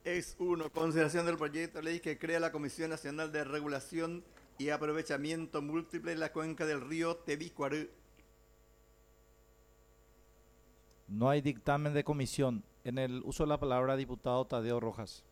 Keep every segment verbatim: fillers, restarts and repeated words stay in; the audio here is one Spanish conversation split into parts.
Es uno, consideración del proyecto de ley que crea la Comisión Nacional de Regulación y Aprovechamiento Múltiple de la Cuenca del Río Tebicuarú. No hay dictamen de comisión. En el uso de la palabra, diputado Tadeo Rojas.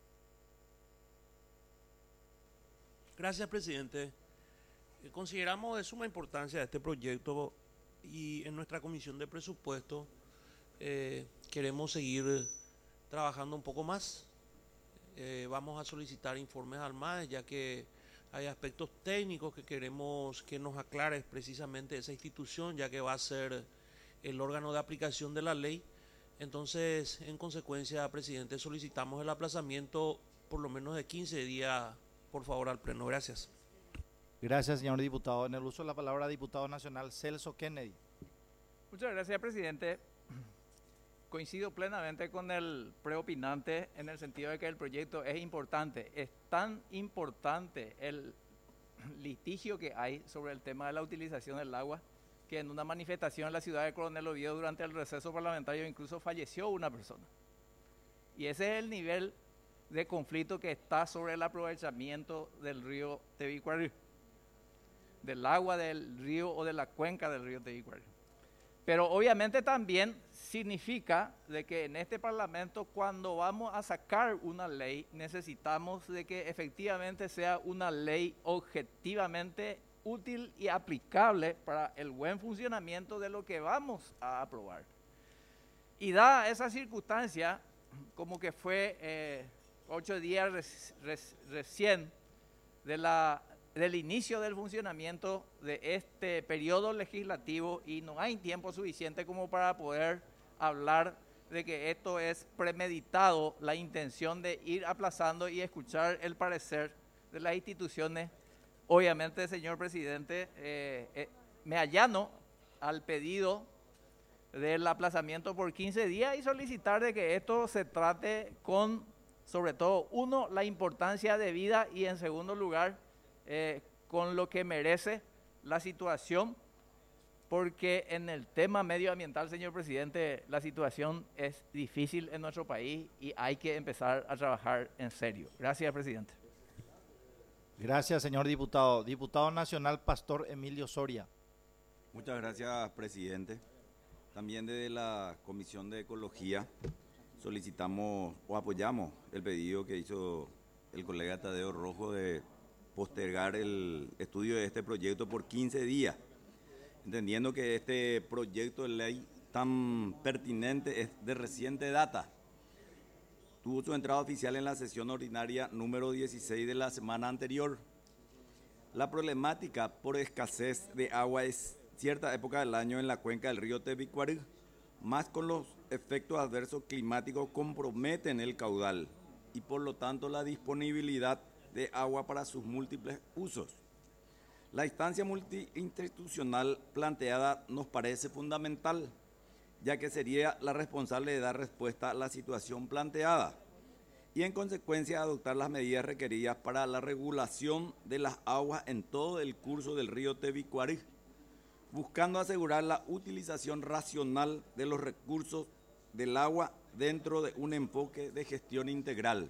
Gracias, presidente. Eh, Consideramos de suma importancia este proyecto y en nuestra comisión de presupuesto eh, queremos seguir trabajando un poco más. Eh, vamos a solicitar informes al M A E, ya que hay aspectos técnicos que queremos que nos aclare precisamente esa institución, ya que va a ser el órgano de aplicación de la ley. Entonces, en consecuencia, presidente, solicitamos el aplazamiento por lo menos de quince días, por favor, al Pleno. Gracias. Gracias, señor diputado. En el uso de la palabra, diputado nacional Celso Kennedy. Muchas gracias, presidente. Coincido plenamente con el preopinante en el sentido de que el proyecto es importante. Es tan importante el litigio que hay sobre el tema de la utilización del agua que en una manifestación en la ciudad de Coronel Oviedo durante el receso parlamentario incluso falleció una persona. Y ese es el nivel de conflicto que está sobre el aprovechamiento del río Tebicuarú, del agua del río o de la cuenca del río Tebicuarú. Pero obviamente también significa de que en este Parlamento, cuando vamos a sacar una ley, necesitamos de que efectivamente sea una ley objetivamente útil y aplicable para el buen funcionamiento de lo que vamos a aprobar. Y da esa circunstancia, como que fue eh, ocho días res, res, recién de la del inicio del funcionamiento de este periodo legislativo y no hay tiempo suficiente como para poder hablar de que esto es premeditado, la intención de ir aplazando y escuchar el parecer de las instituciones. Obviamente, señor presidente, eh, eh, me allano al pedido del aplazamiento por quince días y solicitar de que esto se trate con, sobre todo, uno, la importancia de vida y en segundo lugar, Eh, con lo que merece la situación, porque en el tema medioambiental, señor presidente, la situación es difícil en nuestro país y hay que empezar a trabajar en serio. Gracias, presidente. Gracias, señor diputado. Diputado nacional Pastor Emilio Soria. Muchas gracias, presidente. También desde la Comisión de Ecología solicitamos o apoyamos el pedido que hizo el colega Tadeo Rojo de postergar el estudio de este proyecto por quince días, entendiendo que este proyecto de ley tan pertinente es de reciente data. Tuvo su entrada oficial en la sesión ordinaria número dieciséis de la semana anterior. La problemática por escasez de agua es cierta época del año en la cuenca del río Tebicuarú, más con los efectos adversos climáticos comprometen el caudal y por lo tanto la disponibilidad de agua para sus múltiples usos. La instancia multiinstitucional planteada nos parece fundamental, ya que sería la responsable de dar respuesta a la situación planteada y en consecuencia adoptar las medidas requeridas para la regulación de las aguas en todo el curso del río Tebicuarú, buscando asegurar la utilización racional de los recursos del agua dentro de un enfoque de gestión integral.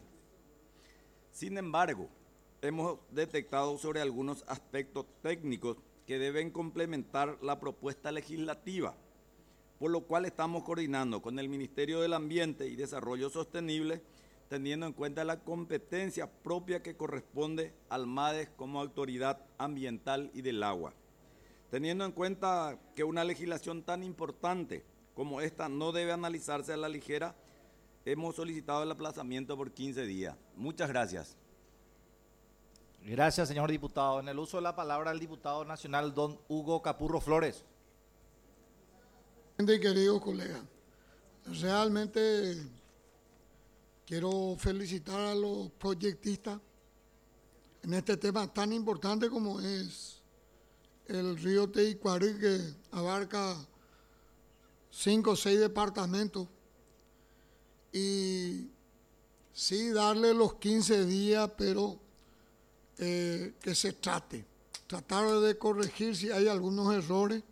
Sin embargo, hemos detectado sobre algunos aspectos técnicos que deben complementar la propuesta legislativa, por lo cual estamos coordinando con el Ministerio del Ambiente y Desarrollo Sostenible, teniendo en cuenta la competencia propia que corresponde al M A D E S como autoridad ambiental y del agua. Teniendo en cuenta que una legislación tan importante como esta no debe analizarse a la ligera, hemos solicitado el aplazamiento por quince días. Muchas gracias. Gracias, señor diputado. En el uso de la palabra, el diputado nacional don Hugo Capurro Flores. Queridos colegas, realmente quiero felicitar a los proyectistas en este tema tan importante como es el río Tebicuarú, que abarca cinco o seis departamentos, y sí darle los quince días, pero eh, que se trate, tratar de corregir si hay algunos errores,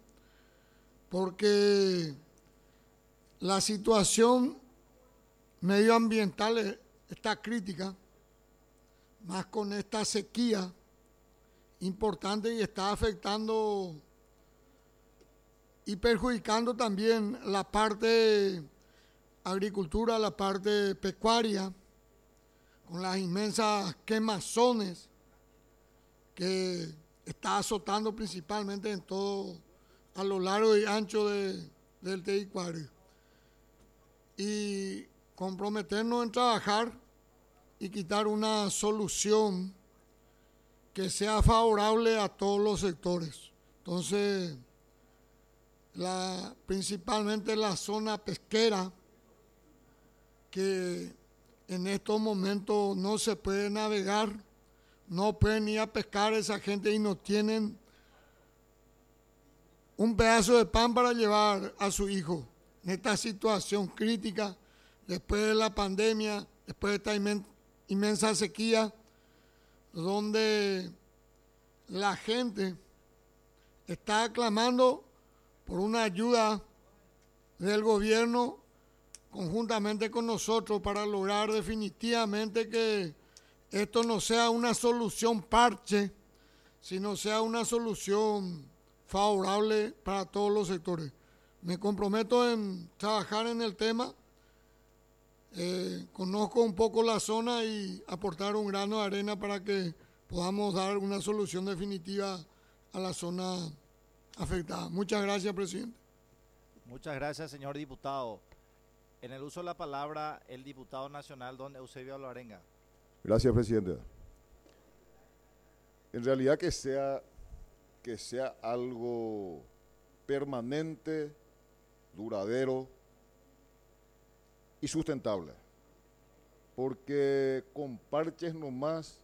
porque la situación medioambiental es, está crítica, más con esta sequía importante y está afectando y perjudicando también la parte agricultura, la parte pecuaria, con las inmensas quemazones que está azotando principalmente en todo, a lo largo y ancho de, del Teguicuari. Y comprometernos en trabajar y quitar una solución que sea favorable a todos los sectores. Entonces, la, principalmente la zona pesquera, que en estos momentos no se puede navegar, no pueden ir a pescar esa gente y no tienen un pedazo de pan para llevar a su hijo. En esta situación crítica, después de la pandemia, después de esta inmen- inmensa sequía, donde la gente está clamando por una ayuda del gobierno conjuntamente con nosotros para lograr definitivamente que esto no sea una solución parche, sino sea una solución favorable para todos los sectores. Me comprometo en trabajar en el tema, eh, conozco un poco la zona y aportar un grano de arena para que podamos dar una solución definitiva a la zona afectada. Muchas gracias, presidente. Muchas gracias, señor diputado. En el uso de la palabra, el diputado nacional, don Eusebio Alvarenga. Gracias, presidente. En realidad que sea, que sea algo permanente, duradero y sustentable. Porque con parches nomás,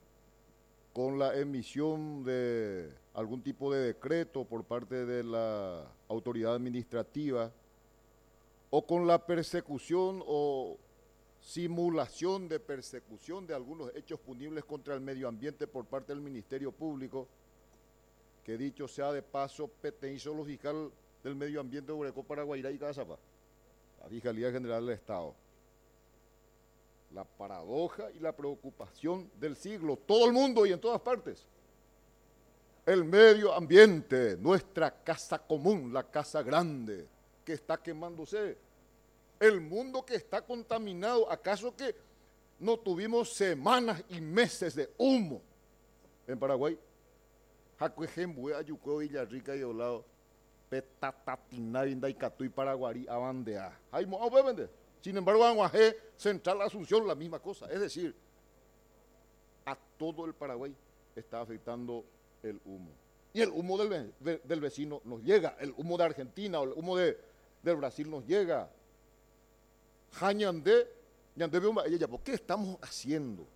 con la emisión de algún tipo de decreto por parte de la autoridad administrativa, o con la persecución o simulación de persecución de algunos hechos punibles contra el medio ambiente por parte del Ministerio Público, que dicho sea de paso, pertenece los fiscal del medio ambiente de Orecó, Paraguairá y Cazapá, la Fiscalía General del Estado. La paradoja y la preocupación del siglo, todo el mundo y en todas partes. El medio ambiente, nuestra casa común, la casa grande, que está quemándose. El mundo que está contaminado. ¿Acaso que no tuvimos semanas y meses de humo en Paraguay? Jacuejembue, Ayucueo, Villarrica y Olado, Petatatina, Vindaicatú y Paraguarí, Abandea. Jaimo, ¿a vender? Sin embargo, Anguajé, Central Asunción, la misma cosa. Es decir, a todo el Paraguay está afectando el humo. Y el humo del, de, del vecino nos llega, el humo de Argentina o el humo de, del Brasil nos llega. Jañandé, ñandé, ella, ¿por qué estamos haciendo?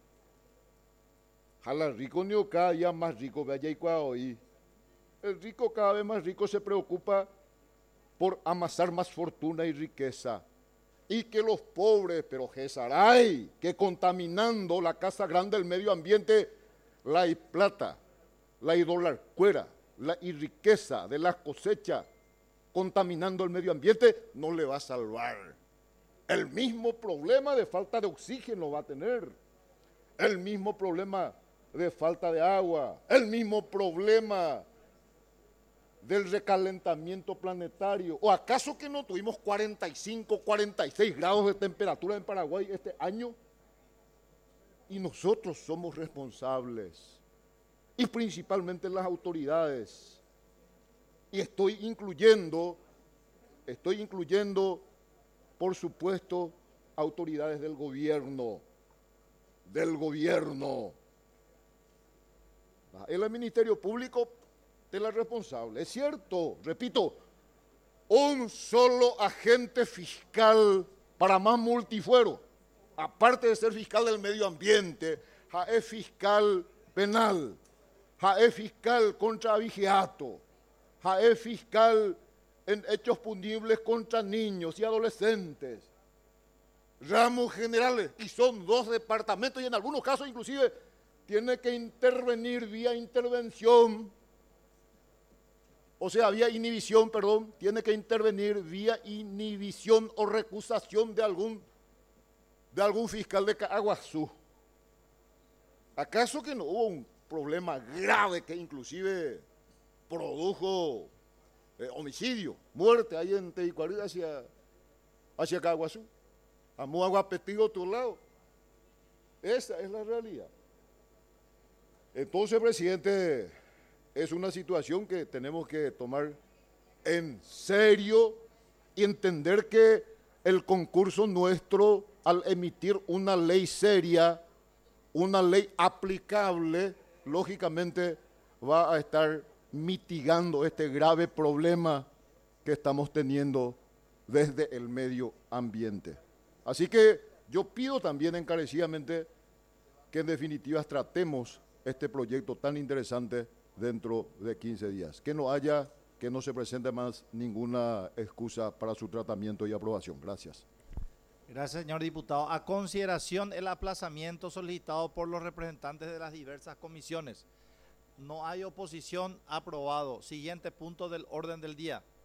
Jala rico ni cada día más rico, vaya y hoy. El rico cada vez más rico se preocupa por amasar más fortuna y riqueza. Y que los pobres, pero Jesaray, que contaminando la casa grande del medio ambiente, la y plata, la y dólar cuera, la y riqueza de las cosechas, contaminando el medio ambiente, no le va a salvar. El mismo problema de falta de oxígeno va a tener, el mismo problema de falta de agua, el mismo problema del recalentamiento planetario. ¿O acaso que no tuvimos cuarenta y cinco, cuarenta y seis grados de temperatura en Paraguay este año? Y nosotros somos responsables, y principalmente las autoridades. Y estoy incluyendo, estoy incluyendo, por supuesto, autoridades del gobierno, del gobierno. El Ministerio Público es la responsable. Es cierto, repito, un solo agente fiscal para más multifuero, aparte de ser fiscal del medio ambiente, ja es fiscal penal, ja es fiscal contra abigeato, ja es fiscal en hechos punibles contra niños y adolescentes, ramos generales, y son dos departamentos y en algunos casos inclusive tiene que intervenir vía intervención, o sea, vía inhibición, perdón, tiene que intervenir vía inhibición o recusación de algún de algún fiscal de Caaguazú. ¿Acaso que no hubo un problema grave que inclusive produjo eh, homicidio, muerte ahí en Tebicuarí hacia, hacia Caaguazú? Amuaguapetigo, otro lado. Esa es la realidad. Entonces, presidente, es una situación que tenemos que tomar en serio y entender que el concurso nuestro, al emitir una ley seria, una ley aplicable, lógicamente va a estar mitigando este grave problema que estamos teniendo desde el medio ambiente. Así que yo pido también encarecidamente que en definitiva tratemos este proyecto tan interesante dentro de quince días. Que no haya, que no se presente más ninguna excusa para su tratamiento y aprobación. Gracias. Gracias, señor diputado. A consideración el aplazamiento solicitado por los representantes de las diversas comisiones. No hay oposición, aprobado. Siguiente punto del orden del día.